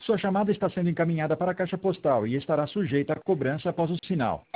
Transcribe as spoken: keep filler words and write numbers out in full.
Sua chamada está sendo encaminhada para a caixa postal e estará sujeita a cobrança após o sinal.